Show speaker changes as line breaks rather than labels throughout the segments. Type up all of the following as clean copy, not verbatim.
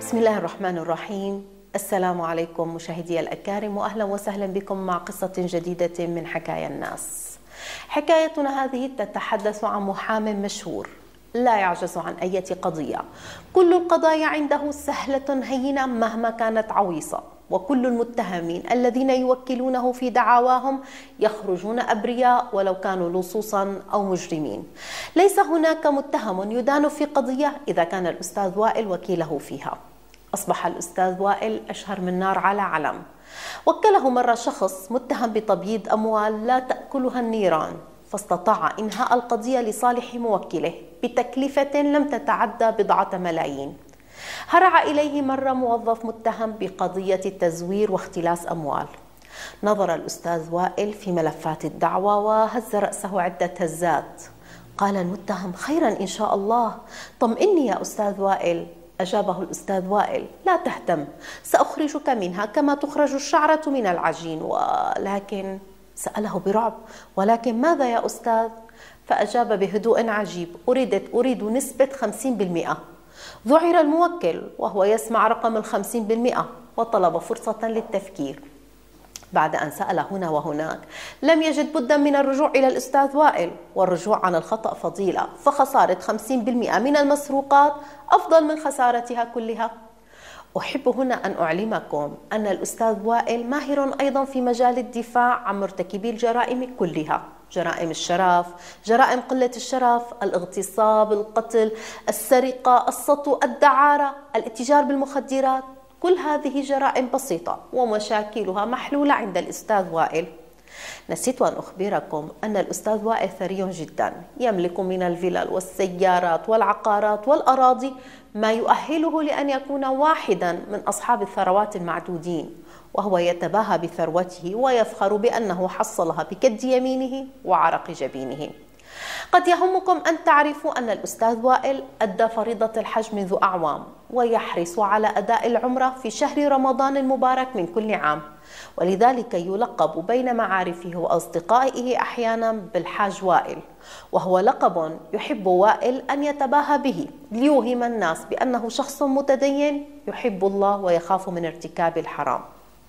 بسم الله الرحمن الرحيم. السلام عليكم مشاهدي الأكارم، وأهلا وسهلا بكم مع قصة جديدة من حكايا الناس. حكايتنا هذه تتحدث عن محام مشهور لا يعجز عن أي قضية. كل القضايا عنده سهلة هينة مهما كانت عويصة، وكل المتهمين الذين يوكلونه في دعواهم يخرجون أبرياء ولو كانوا لصوصا أو مجرمين. ليس هناك متهم يدان في قضية إذا كان الأستاذ وائل وكيله فيها. أصبح الأستاذ وائل أشهر من نار على علم. وكله مرة شخص متهم بتبييض أموال لا تأكلها النيران، فاستطاع إنهاء القضية لصالح موكله بتكلفة لم تتعدى بضعة ملايين. هرع إليه مرة موظف متهم بقضية تزوير واختلاس أموال. نظر الأستاذ وائل في ملفات الدعوى وهز رأسه عدة هزات. قال المتهم: خيرا إن شاء الله، طمئني يا أستاذ وائل. أجابه الأستاذ وائل: لا تهتم، سأخرجك منها كما تخرج الشعرة من العجين. ولكن سأله برعب: ولكن ماذا يا أستاذ؟ فأجاب بهدوء عجيب: أريد نسبة 50%. ذعر الموكل وهو يسمع رقم 50%، وطلب فرصة للتفكير. بعد أن سأل هنا وهناك لم يجد بدا من الرجوع إلى الأستاذ وائل، والرجوع عن الخطأ فضيلة، فخسارة 50% من المسروقات أفضل من خسارتها كلها. أحب هنا أن أعلمكم أن الأستاذ وائل ماهر أيضا في مجال الدفاع عن مرتكبي الجرائم كلها: جرائم الشرف، جرائم قلة الشرف، الاغتصاب، القتل، السرقة، السطو، الدعارة، الاتجار بالمخدرات. كل هذه جرائم بسيطة ومشاكلها محلولة عند الأستاذ وائل. نسيت أن أخبركم أن الأستاذ وائل ثري جدا، يملك من الفلل والسيارات والعقارات والأراضي ما يؤهله لأن يكون واحدا من أصحاب الثروات المعدودين، وهو يتباهى بثروته ويفخر بأنه حصلها بكد يمينه وعرق جبينه. قد يهمكم أن تعرفوا أن الأستاذ وائل أدى فريضة الحج منذ أعوام، ويحرص على أداء العمرة في شهر رمضان المبارك من كل عام، ولذلك يلقب بين معارفه وأصدقائه أحيانا بالحاج وائل، وهو لقب يحب وائل أن يتباهى به ليوهم الناس بأنه شخص متدين يحب الله ويخاف من ارتكاب الحرام.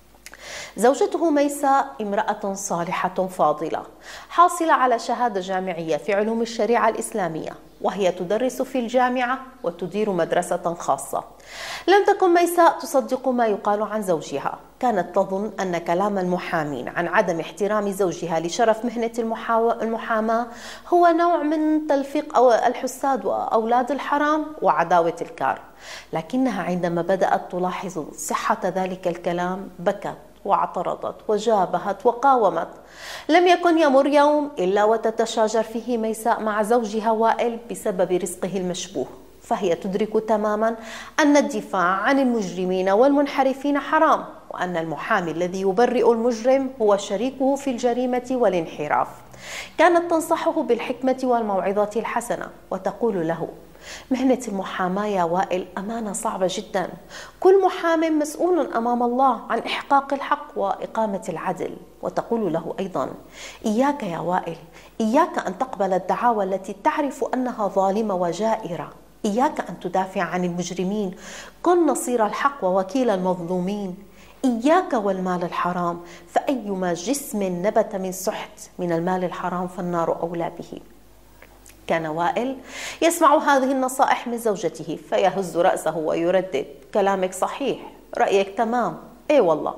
زوجته ميساء امرأة صالحة فاضلة، حاصلة على شهادة جامعية في علوم الشريعة الإسلامية، وهي تدرس في الجامعة وتدير مدرسة خاصة. لم تكن ميساء تصدق ما يقال عن زوجها، كانت تظن أن كلام المحامين عن عدم احترام زوجها لشرف مهنة المحاماة هو نوع من تلفيق الحساد وأولاد الحرام وعداوة الكار. لكنها عندما بدأت تلاحظ صحة ذلك الكلام بكت واعترضت وجابهت وقاومت. لم يكن يمر يوم إلا وتتشاجر فيه ميساء مع زوجها وائل بسبب رزقه المشبوه، فهي تدرك تماما أن الدفاع عن المجرمين والمنحرفين حرام، وأن المحامي الذي يبرئ المجرم هو شريكه في الجريمة والانحراف. كانت تنصحه بالحكمة والموعظة الحسنة، وتقول له: مهنة المحاماة يا وائل أمانة صعبة جدا، كل محام مسؤول أمام الله عن إحقاق الحق وإقامة العدل. وتقول له أيضا: إياك يا وائل، إياك أن تقبل الدعاوى التي تعرف أنها ظالمة وجائرة، إياك أن تدافع عن المجرمين، كن نصير الحق ووكيل المظلومين، إياك والمال الحرام، فأيما جسم نبت من سحت من المال الحرام فالنار أولى به. كان وائل يسمع هذه النصائح من زوجته فيهز رأسه ويردد: كلامك صحيح، رأيك تمام، إيه والله.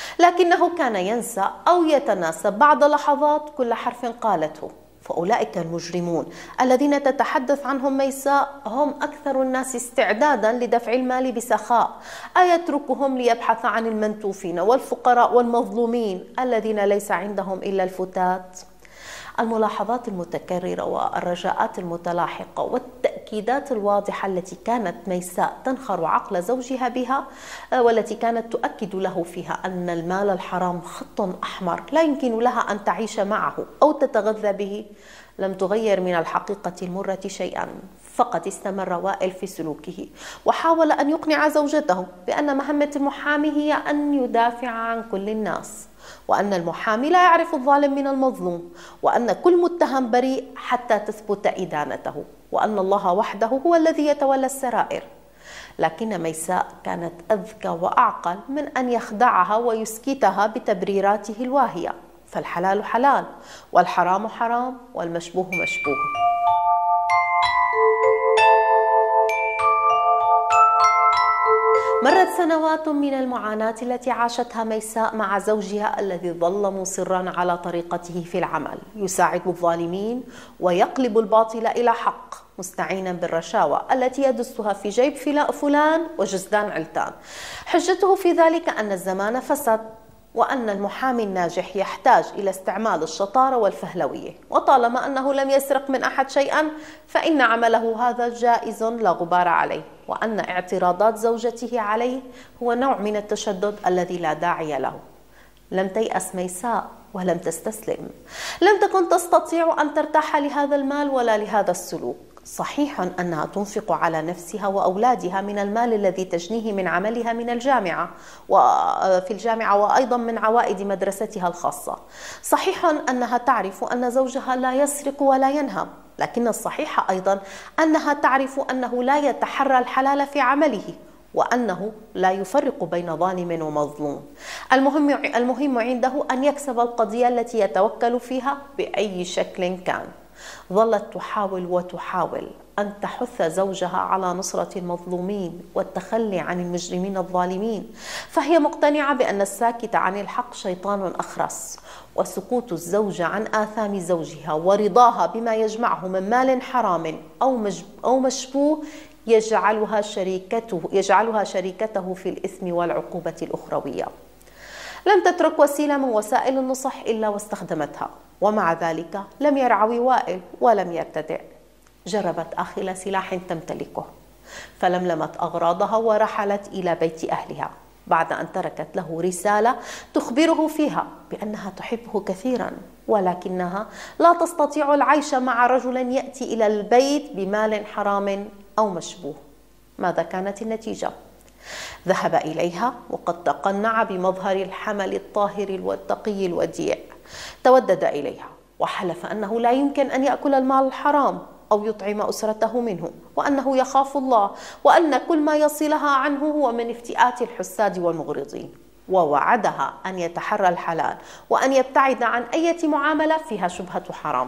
لكنه كان ينسى أو يتناسى بعد لحظات كل حرف قالته. فأولئك المجرمون الذين تتحدث عنهم ميساء هم أكثر الناس استعدادا لدفع المال بسخاء، أيتركهم ليبحث عن المنتوفين والفقراء والمظلومين الذين ليس عندهم إلا الفتات؟ الملاحظات المتكررة والرجاءات المتلاحقة والتأكيدات الواضحة التي كانت ميساء تنخر عقل زوجها بها، والتي كانت تؤكد له فيها أن المال الحرام خط أحمر لا يمكن لها أن تعيش معه أو تتغذى به، لم تغير من الحقيقة المرة شيئا. فقد استمر وائل في سلوكه وحاول أن يقنع زوجته بأن مهمة المحامي هي أن يدافع عن كل الناس، وأن المحامي لا يعرف الظالم من المظلوم، وأن كل متهم بريء حتى تثبت إدانته، وأن الله وحده هو الذي يتولى السرائر. لكن ميساء كانت أذكى وأعقل من أن يخدعها ويسكتها بتبريراته الواهية، فالحلال حلال والحرام حرام والمشبوه مشبوه. مرت سنوات من المعاناة التي عاشتها ميساء مع زوجها الذي ظل مصرا على طريقته في العمل، يساعد الظالمين ويقلب الباطل إلى حق، مستعينا بالرشاوى التي يدسها في جيب فلان وجزدان علتان. حجته في ذلك أن الزمان فسد، وأن المحامي الناجح يحتاج إلى استعمال الشطارة والفهلوية، وطالما أنه لم يسرق من أحد شيئا فإن عمله هذا جائز لا غبار عليه، وأن اعتراضات زوجته عليه هو نوع من التشدد الذي لا داعي له. لم تيأس ميساء ولم تستسلم، لم تكن تستطيع أن ترتاح لهذا المال ولا لهذا السلوك. صحيح أنها تنفق على نفسها وأولادها من المال الذي تجنيه من عملها من الجامعة وفي الجامعة وأيضا من عوائد مدرستها الخاصة. صحيح أنها تعرف أن زوجها لا يسرق ولا ينهب، لكن الصحيح أيضا أنها تعرف أنه لا يتحرى الحلال في عمله، وأنه لا يفرق بين ظالم ومظلوم. المهم عنده أن يكسب القضية التي يتوكل فيها بأي شكل كان. ظلت تحاول وتحاول أن تحث زوجها على نصرة المظلومين والتخلي عن المجرمين الظالمين، فهي مقتنعة بأن الساكت عن الحق شيطان أخرس، وسكوت الزوجة عن آثام زوجها ورضاها بما يجمعه من مال حرام أو مشبوه يجعلها شريكته في الإثم والعقوبة الأخروية. لم تترك وسيلة من وسائل النصح إلا واستخدمتها، ومع ذلك لم يرعوي وائل ولم يرتدع. جربت آخر سلاح تمتلكه، فلملمت أغراضها ورحلت إلى بيت أهلها بعد أن تركت له رسالة تخبره فيها بأنها تحبه كثيرا، ولكنها لا تستطيع العيش مع رجل يأتي إلى البيت بمال حرام أو مشبوه. ماذا كانت النتيجة؟ ذهب إليها وقد تقنع بمظهر الحمل الطاهر والتقي الوديع، تودد إليها وحلف أنه لا يمكن أن يأكل المال الحرام أو يطعم أسرته منه، وأنه يخاف الله، وأن كل ما يصلها عنه هو من افتئات الحساد والمغرضين، ووعدها أن يتحرى الحلال وأن يبتعد عن أي معاملة فيها شبهة حرام.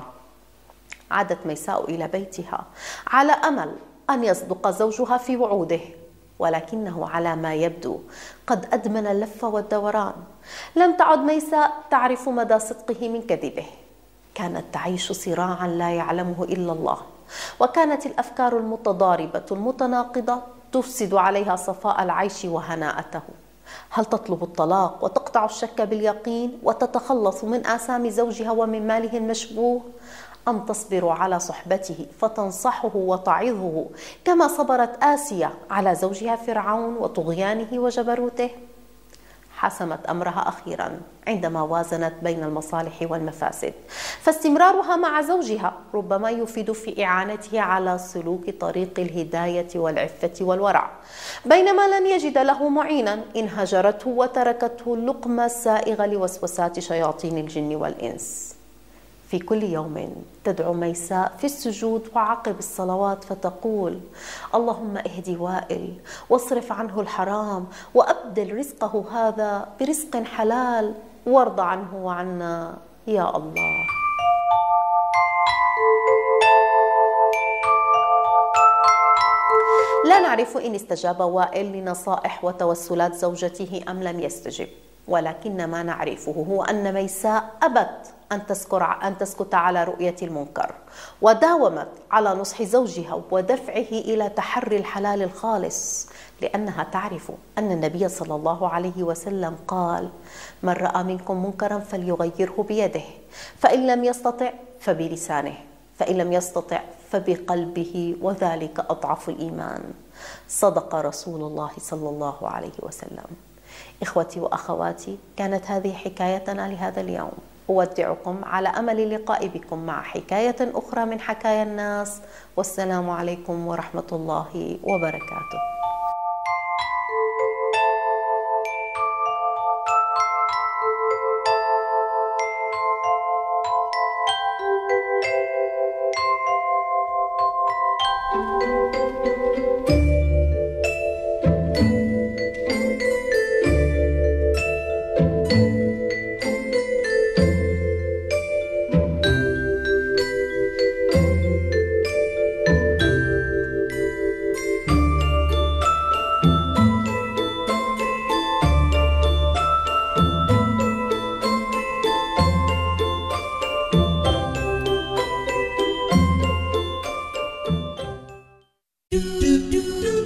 عادت ميساء إلى بيتها على أمل أن يصدق زوجها في وعوده، ولكنه على ما يبدو قد أدمن اللف والدوران. لم تعد ميساء تعرف مدى صدقه من كذبه، كانت تعيش صراعا لا يعلمه إلا الله، وكانت الأفكار المتضاربة المتناقضة تفسد عليها صفاء العيش وهناءته. هل تطلب الطلاق وتقطع الشك باليقين وتتخلص من آثام زوجها ومن ماله المشبوه، أم تصبر على صحبته فتنصحه وتعظه كما صبرت آسيا على زوجها فرعون وطغيانه وجبروته؟ حسمت أمرها أخيرا عندما وازنت بين المصالح والمفاسد، فاستمرارها مع زوجها ربما يفيد في إعانته على سلوك طريق الهداية والعفة والورع، بينما لن يجد له معينا إن هجرته وتركته اللقمة السائغة لوسوسات شياطين الجن والإنس. في كل يوم تدعو ميساء في السجود وعقب الصلوات فتقول: اللهم اهد وائل واصرف عنه الحرام وأبدل رزقه هذا برزق حلال وارض عنه وعنا يا الله. لا نعرف إن استجاب وائل لنصائح وتوسلات زوجته أم لم يستجب، ولكن ما نعرفه هو أن ميساء أبت أن تسكت على رؤية المنكر، وداومت على نصح زوجها ودفعه إلى تحري الحلال الخالص، لأنها تعرف أن النبي صلى الله عليه وسلم قال: من رأى منكم منكرا فليغيره بيده، فإن لم يستطع فبلسانه، فإن لم يستطع فبقلبه، وذلك أضعف الإيمان. صدق رسول الله صلى الله عليه وسلم. إخوتي وأخواتي، كانت هذه حكايتنا لهذا اليوم. أودعكم على أمل اللقاء بكم مع حكاية أخرى من حكايا الناس، والسلام عليكم ورحمة الله وبركاته.
do do